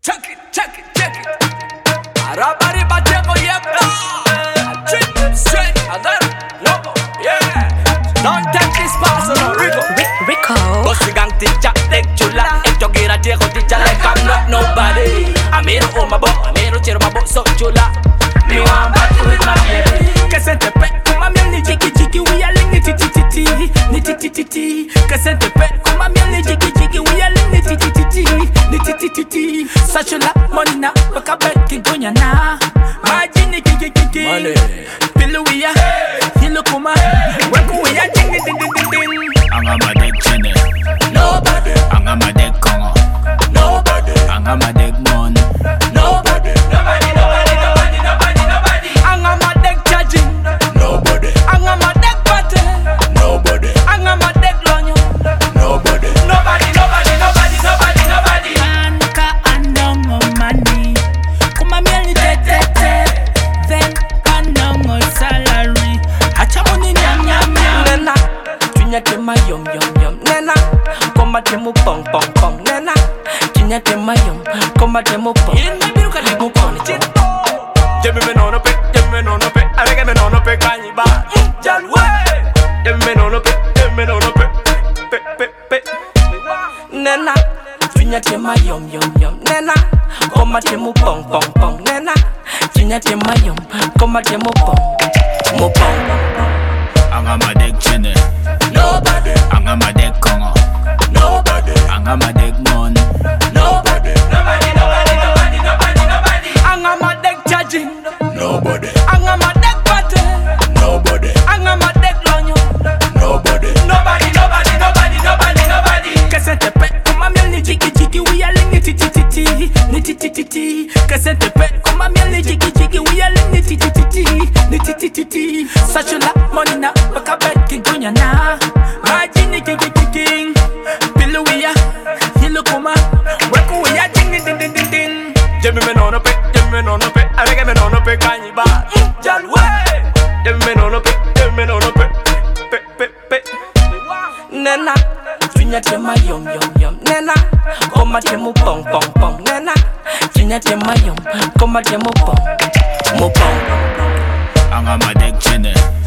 check it, check it, check it. Arabari bateko yepla. Straight, other loco, yeah. Don't take this personal, Rico. Bossy gang teacher, take chula. If you get a teacher like I'm not nobody. I'm here to hold my boat, I'm here to cheer my boat so chula. Me want battle with my baby. Kesente pe, kuma miel ni jiki jiki. We are ling ni titi titi, ni titi titi. Kesente pe, kuma miel ni jiki jiki. We are ling ni titi titi, ni titi titi. Such a lot money now, but I bet you gonya na. Majini kiki kiki. Money. Pillow we are, hilo kuma. Work we are ding ding ding ding ding. Angama dek chene, Nobody, angama dek kongo, nobody, angama dek mon, nobody, nobody, nobody, nobody, nobody, nobody. Angama dek charging, nobody, angama dek party, nobody, angama dek lonyo, nobody. nobody, nobody, nobody, nobody, nobody. Anka andongo money. Kuma mieli te. Then andongo salary. Hacha money nyam nyam nyam. Nena, tunya te ma yum yum yum. Nena, koma te mu pong pong pong. Nena, tunya te ma yum, koma te mu pong. Yini biru kali mu pong. Jemi me no pe, jemi me no pe. Arege me no pe kanyi ba. Jalwe. Jemi me no pe, jemi me no pe. Pe. Nena, tunya te ma yum yum yum. Nena, koma te mu pong pong pong. Nena, tunya te ma yum, koma te mu pong. Mu pong. Angama dek chene, Nobody, angama dek kongo, nobody, angama dek mon, nobody, nobody, nobody, nobody, nobody, nobody. Angama dek charging, nobody, angama dek party, nobody, angama dek lonyo, nobody, nobody, nobody, nobody, nobody, nobody. Kesente pe, kuma miel ni jiki jiki. We are ling ni titi titi, ni titi titi. Kesente pe, kuma miel ni jiki jiki. We are ling ni titi titi, ni titi titi. Such a lot money now, but I bet you gonya na. Majini kiki kiki. Pillow we are, hilo kuma. Work we are ding ding ding ding ding. Jemi me no pe, jemi me no pe. Arege me no pe kanyi ba. Jalwe. Jemi me no pe, jemi me no pe. Pe. Nena, tunya te ma yum yum yum. Nena, koma te mu pong pong pong. Nena, tunya te ma yum, koma te mu pong. Mu pong. angama dek chene,